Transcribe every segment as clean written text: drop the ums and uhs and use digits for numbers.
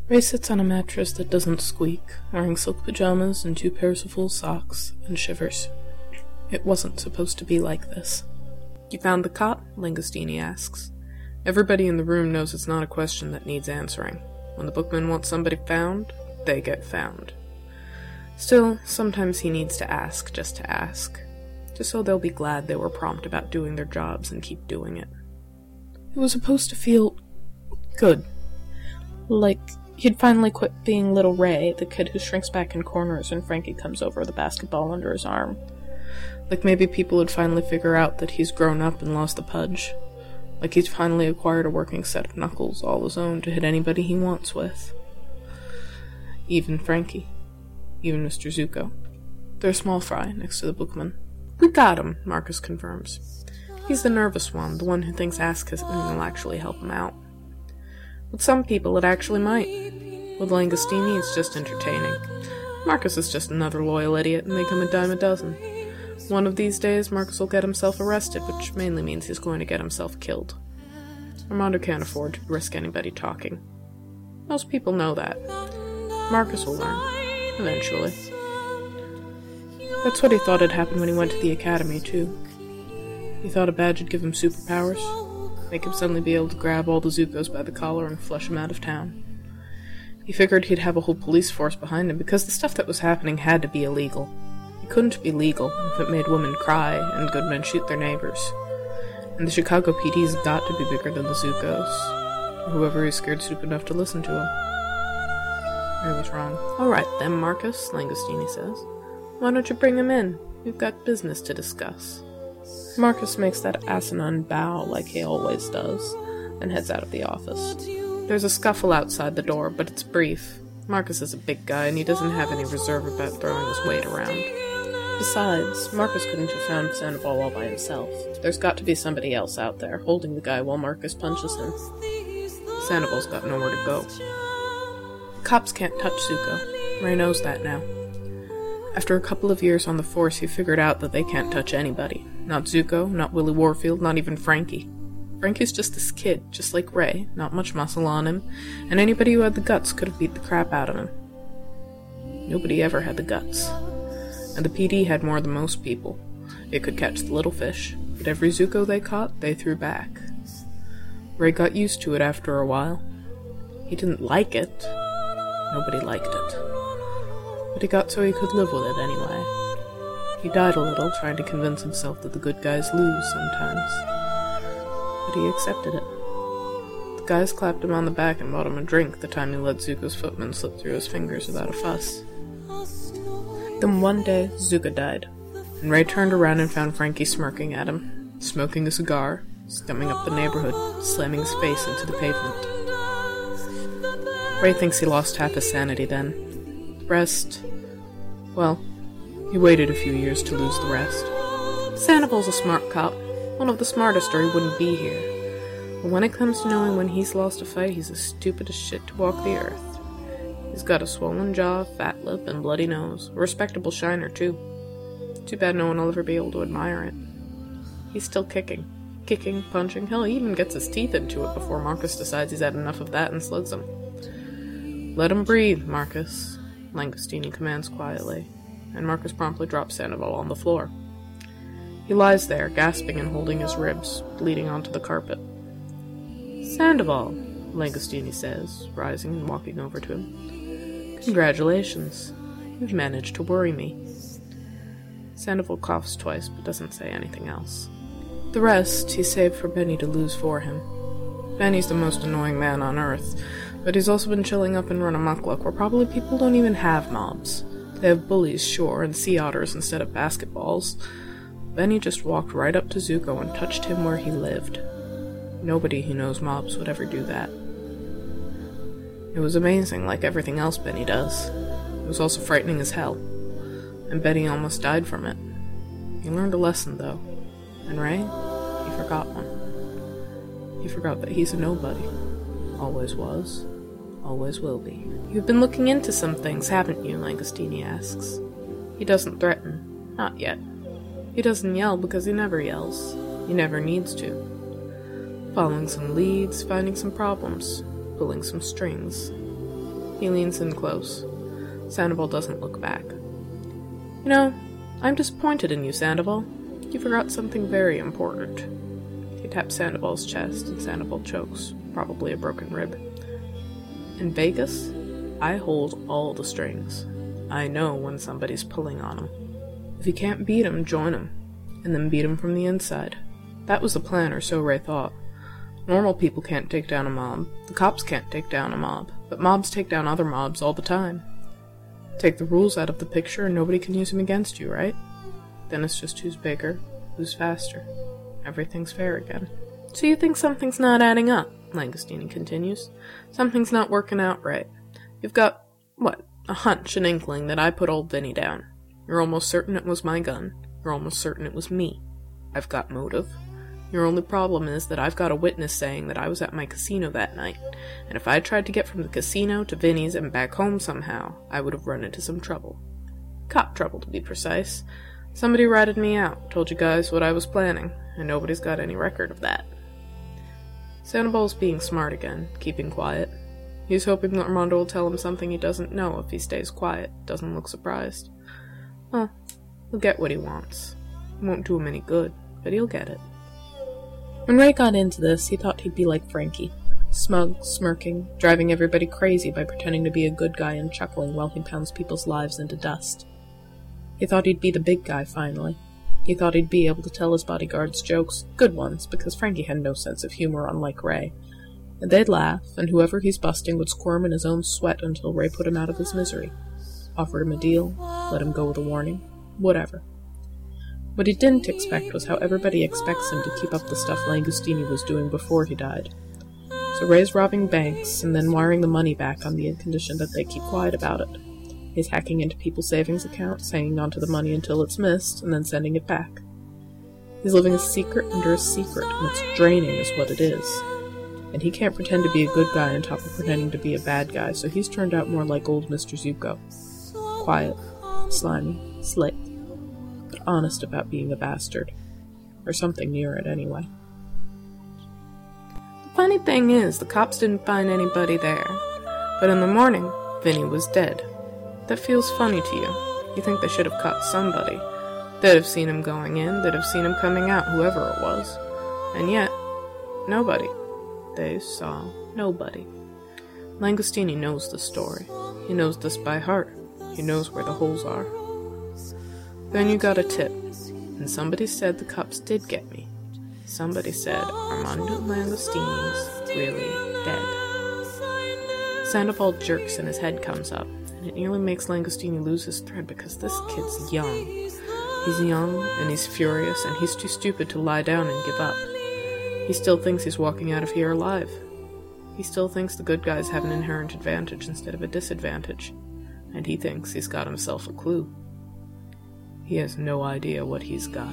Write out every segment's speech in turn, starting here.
Ray sits on a mattress that doesn't squeak, wearing silk pajamas and 2 pairs of wool socks, and shivers. It wasn't supposed to be like this. "You found the cop?" Langostini asks. Everybody in the room knows it's not a question that needs answering. When the bookman wants somebody found, they get found. Still, sometimes he needs to ask, just so they'll be glad they were prompt about doing their jobs and keep doing it. It was supposed to feel good. Like he'd finally quit being little Ray, the kid who shrinks back in corners when Frankie comes over with a basketball under his arm. Like maybe people would finally figure out that he's grown up and lost the pudge. Like he's finally acquired a working set of knuckles all his own to hit anybody he wants with. Even Frankie. Even Mr. Zuko. They're small fry next to the bookman. "We got him," Marcus confirms. He's the nervous one, the one who thinks asking will actually help him out. With some people, it actually might. With Langostini, it's just entertaining. Marcus is just another loyal idiot, and they come a dime a dozen. One of these days, Marcus will get himself arrested, which mainly means he's going to get himself killed. Armando can't afford to risk anybody talking. Most people know that. Marcus will learn. Eventually. That's what he thought had happened when he went to the academy, too. He thought a badge would give him superpowers. Make him suddenly be able to grab all the Zukos by the collar and flush them out of town. He figured he'd have a whole police force behind him because the stuff that was happening had to be illegal. It couldn't be legal if it made women cry and good men shoot their neighbors. And the Chicago PD's got to be bigger than the Zukos, or whoever is scared stupid enough to listen to him. Ray was wrong. "Alright then, Marcus," Langostini says. "Why don't you bring him in? We've got business to discuss." Marcus makes that asinine bow like he always does, and heads out of the office. There's a scuffle outside the door, but it's brief. Marcus is a big guy, and he doesn't have any reserve about throwing his weight around. Besides, Marcus couldn't have found Sandoval all by himself. There's got to be somebody else out there, holding the guy while Marcus punches him. Sandoval's got nowhere to go. Cops can't touch Zuko. Ray knows that now. After a couple of years on the force, he figured out that they can't touch anybody. Not Zuko, not Willie Warfield, not even Frankie. Frankie's just this kid, just like Ray, not much muscle on him, and anybody who had the guts could have beat the crap out of him. Nobody ever had the guts. And the PD had more than most people. It could catch the little fish, but every Zuko they caught, they threw back. Ray got used to it after a while. He didn't like it. Nobody liked it. But he got so he could live with it anyway. He died a little, trying to convince himself that the good guys lose sometimes. But he accepted it. The guys clapped him on the back and bought him a drink the time he let Zuko's footman slip through his fingers without a fuss. Then one day, Zuko died, and Ray turned around and found Frankie smirking at him, smoking a cigar, scumming up the neighborhood, slamming his face into the pavement. Ray thinks he lost half his sanity then. The rest... well, he waited a few years to lose the rest. Sandoval's a smart cop, one of the smartest or he wouldn't be here. But when it comes to knowing when he's lost a fight, he's as stupid as shit to walk the earth. He's got a swollen jaw, fat lip, and bloody nose. A respectable shiner, too. Too bad no one will ever be able to admire it. He's still kicking. Kicking, punching, hell, he even gets his teeth into it before Marcus decides he's had enough of that and slugs him. "Let him breathe, Marcus," Langostini commands quietly, and Marcus promptly drops Sandoval on the floor. He lies there, gasping and holding his ribs, bleeding onto the carpet. "Sandoval," Langostini says, rising and walking over to him. "Congratulations. You've managed to worry me." Sandoval coughs twice, but doesn't say anything else. The rest he saved for Benny to lose for him. Benny's the most annoying man on Earth, but he's also been chilling up and run amok where probably people don't even have mobs. They have bullies, sure, and sea otters instead of basketballs. Benny just walked right up to Zuko and touched him where he lived. Nobody who knows mobs would ever do that. It was amazing, like everything else Benny does. It was also frightening as hell, and Benny almost died from it. He learned a lesson, though, and Ray, he forgot one. He forgot that he's a nobody. Always was, always will be. "You've been looking into some things, haven't you?" Langostini asks. He doesn't threaten. Not yet. He doesn't yell because he never yells. He never needs to. Following some leads, finding some problems, pulling some strings. He leans in close. Sandoval doesn't look back. You know, I'm disappointed in you, Sandoval. You forgot something very important. He taps Sandoval's chest, and Sandoval chokes, probably a broken rib. In Vegas, I hold all the strings. I know when somebody's pulling on him. If you can't beat him, join him, and then beat him from the inside. That was the plan, or so Ray thought. Normal people can't take down a mob. The cops can't take down a mob, but mobs take down other mobs all the time. Take the rules out of the picture and nobody can use them against you, right? Then it's just who's bigger, who's faster. Everything's fair again. So you think something's not adding up, Langostini continues. Something's not working out right. You've got, what, a hunch, an inkling that I put old Vinny down. You're almost certain it was my gun. You're almost certain it was me. I've got motive. Your only problem is that I've got a witness saying that I was at my casino that night, and if I tried to get from the casino to Vinny's and back home somehow, I would have run into some trouble. Cop trouble, to be precise. Somebody ratted me out, told you guys what I was planning, and nobody's got any record of that. Sandoval's being smart again, keeping quiet. He's hoping that Armando will tell him something he doesn't know if he stays quiet, doesn't look surprised. Well, he'll get what he wants. It won't do him any good, but he'll get it. When Ray got into this, he thought he'd be like Frankie. Smug, smirking, driving everybody crazy by pretending to be a good guy and chuckling while he pounds people's lives into dust. He thought he'd be the big guy, finally. He thought he'd be able to tell his bodyguards jokes, good ones, because Frankie had no sense of humor unlike Ray. And they'd laugh, and whoever he's busting would squirm in his own sweat until Ray put him out of his misery. Offered him a deal, let him go with a warning, whatever. What he didn't expect was how everybody expects him to keep up the stuff Langostini was doing before he died. So Ray's robbing banks, and then wiring the money back on the condition that they keep quiet about it. He's hacking into people's savings accounts, hanging onto the money until it's missed, and then sending it back. He's living a secret under a secret, and it's draining is what it is. And he can't pretend to be a good guy on top of pretending to be a bad guy, so he's turned out more like old Mr. Zuko. Quiet, slimy, slick, but honest about being a bastard. Or something near it, anyway. The funny thing is, the cops didn't find anybody there. But in the morning, Vinny was dead. That feels funny to you. You think they should have caught somebody. They'd have seen him going in, they'd have seen him coming out, whoever it was. And yet, nobody. They saw nobody. Langostini knows the story. He knows this by heart. He knows where the holes are. Then you got a tip, and somebody said the cops did get me. Somebody said Armando Langostini's really dead. Sandoval jerks and his head comes up, and it nearly makes Langostini lose his thread because this kid's young. He's young, and he's furious, and he's too stupid to lie down and give up. He still thinks he's walking out of here alive. He still thinks the good guys have an inherent advantage instead of a disadvantage, and he thinks he's got himself a clue. He has no idea what he's got.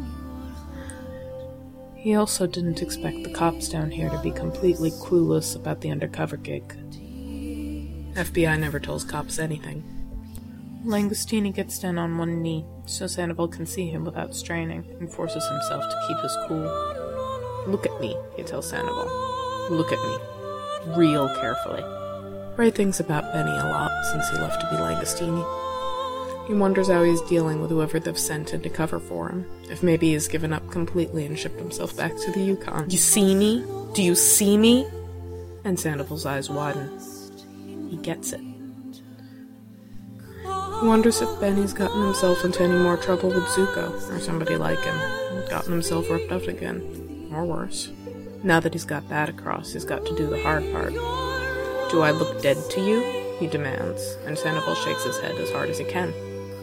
He also didn't expect the cops down here to be completely clueless about the undercover gig. FBI never tells cops anything. Langostini gets down on one knee, so Sandoval can see him without straining, and forces himself to keep his cool. "Look at me," he tells Sandoval. "Look at me. Real carefully." Ray thinks about Benny a lot since he left to be Langostini. He wonders how he's dealing with whoever they've sent in to cover for him, if maybe he's given up completely and shipped himself back to the Yukon. "You see me? Do you see me?" And Sandoval's eyes widen. He gets it. He wonders if Benny's gotten himself into any more trouble with Zuko, or somebody like him, and gotten himself ripped up again, or worse. Now that he's got that across, he's got to do the hard part. "Do I look dead to you?" he demands, and Sandoval shakes his head as hard as he can.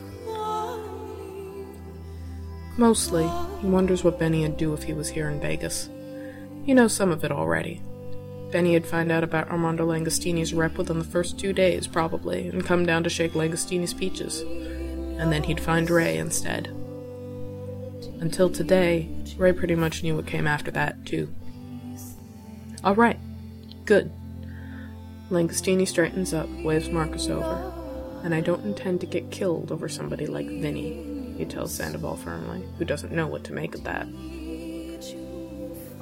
Mostly, he wonders what Benny'd do if he was here in Vegas. He knows some of it already. Benny'd find out about Armando Langostini's rep within the first 2 days, probably, and come down to shake Langostini's peaches. And then he'd find Ray instead. Until today, Ray pretty much knew what came after that, too. "All right. Good." Langostini straightens up, waves Marcus over. "And I don't intend to get killed over somebody like Vinny," he tells Sandoval firmly, who doesn't know what to make of that.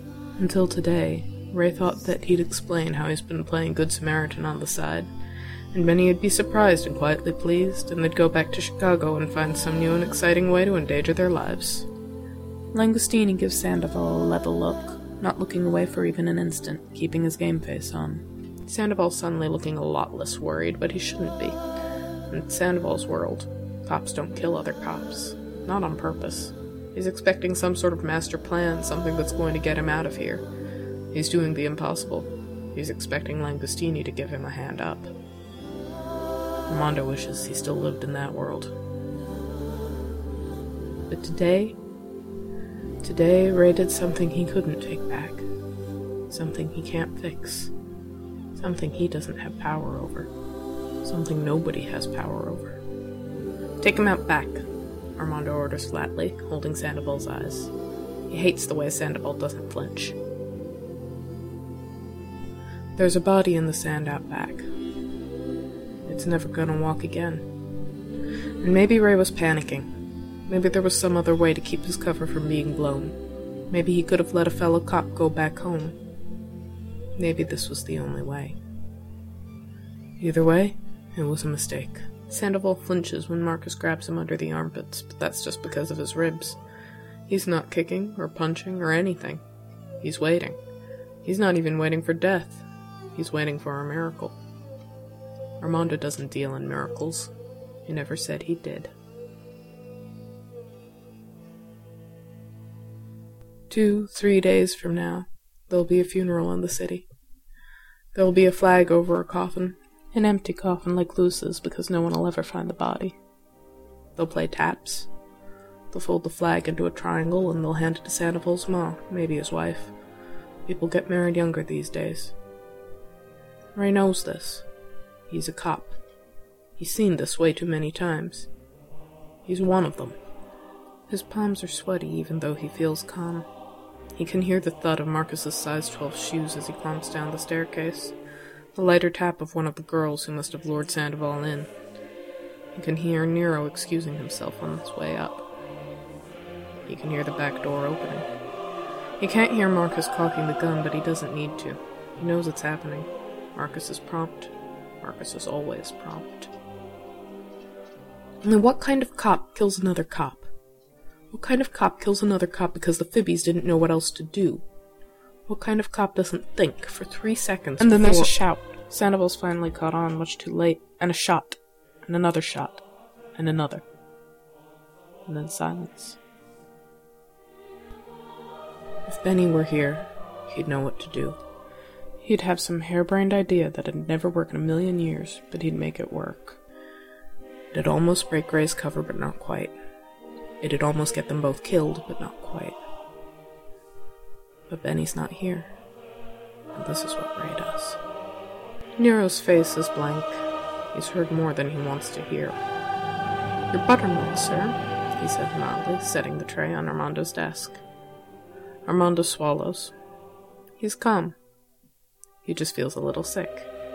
Until today, Ray thought that he'd explain how he's been playing Good Samaritan on the side, and Benny'd be surprised and quietly pleased, and they'd go back to Chicago and find some new and exciting way to endanger their lives. Langostini gives Sandoval a level look, not looking away for even an instant, keeping his game face on. Sandoval's suddenly looking a lot less worried, but he shouldn't be. In Sandoval's world, cops don't kill other cops. Not on purpose. He's expecting some sort of master plan, something that's going to get him out of here. He's doing the impossible. He's expecting Langostini to give him a hand up. Armando wishes he still lived in that world. But today, Ray did something he couldn't take back. Something he can't fix. Something he doesn't have power over. Something nobody has power over. Take him out back, Armando orders flatly, holding Sandoval's eyes. He hates the way Sandoval doesn't flinch. There's a body in the sand out back. It's never gonna walk again. And maybe Ray was panicking. Maybe there was some other way to keep his cover from being blown. Maybe he could have let a fellow cop go back home. Maybe this was the only way. Either way, it was a mistake. Sandoval flinches when Marcus grabs him under the armpits, but that's just because of his ribs. He's not kicking or punching or anything. He's waiting. He's not even waiting for death. He's waiting for a miracle. Armando doesn't deal in miracles. He never said he did. 2-3 days from now, there'll be a funeral in the city. There'll be a flag over a coffin, an empty coffin like Luce's, because no one will ever find the body. They'll play taps. They'll fold the flag into a triangle and they'll hand it to Sandoval's ma, maybe his wife. People get married younger these days. Ray knows this. He's a cop. He's seen this way too many times. He's one of them. His palms are sweaty even though he feels calm. He can hear the thud of Marcus's size 12 shoes as he clumps down the staircase, the lighter tap of one of the girls who must have lured Sandoval in. He can hear Nero excusing himself on his way up. He can hear the back door opening. He can't hear Marcus cocking the gun, but he doesn't need to. He knows it's happening. Marcus is prompt. Marcus is always prompt. Only what kind of cop kills another cop? What kind of cop kills another cop because the Fibbies didn't know what else to do? What kind of cop doesn't think for 3 seconds and then there's a shout. Sandoval's finally caught on much too late, and a shot, and another shot, and another. And then silence. If Benny were here, he'd know what to do. He'd have some harebrained idea that'd never work in a million years, but he'd make it work. It'd almost break Ray's cover, but not quite. It'd almost get them both killed, but not quite. But Benny's not here. And this is what Ray does. Nero's face is blank. He's heard more than he wants to hear. "Your buttermilk, sir," he says mildly, setting the tray on Armando's desk. Armando swallows. He's calm. He just feels a little sick.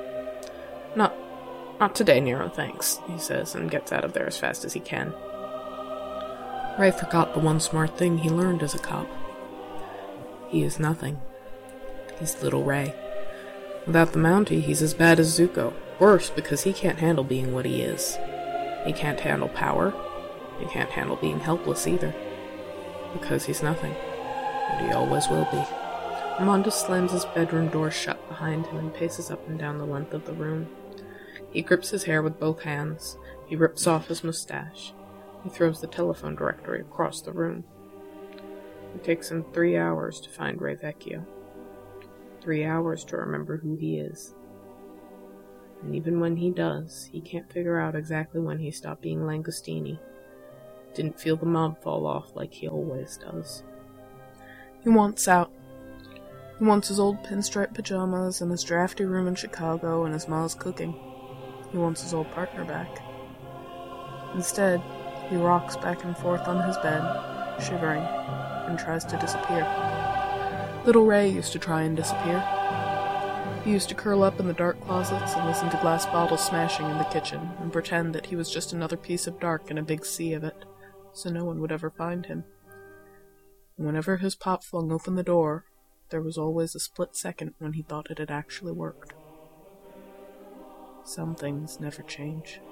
Not today, Nero, thanks, he says, and gets out of there as fast as he can. Ray forgot the one smart thing he learned as a cop. He is nothing. He's little Ray. Without the Mountie, he's as bad as Zuko. Worse, because he can't handle being what he is. He can't handle power. He can't handle being helpless either. Because he's nothing. And he always will be. Armando slams his bedroom door shut behind him and paces up and down the length of the room. He grips his hair with both hands. He rips off his mustache. He throws the telephone directory across the room. It takes him 3 hours to find Ray Vecchio. 3 hours to remember who he is. And even when he does, he can't figure out exactly when he stopped being Langostini. Didn't feel the mob fall off like he always does. He wants out. He wants his old pinstripe pajamas and his drafty room in Chicago and his ma's cooking. He wants his old partner back. Instead, he rocks back and forth on his bed, shivering, and tries to disappear. Little Ray used to try and disappear. He used to curl up in the dark closets and listen to glass bottles smashing in the kitchen, and pretend that he was just another piece of dark in a big sea of it, so no one would ever find him. And whenever his pop flung open the door, there was always a split second when he thought it had actually worked. Some things never change.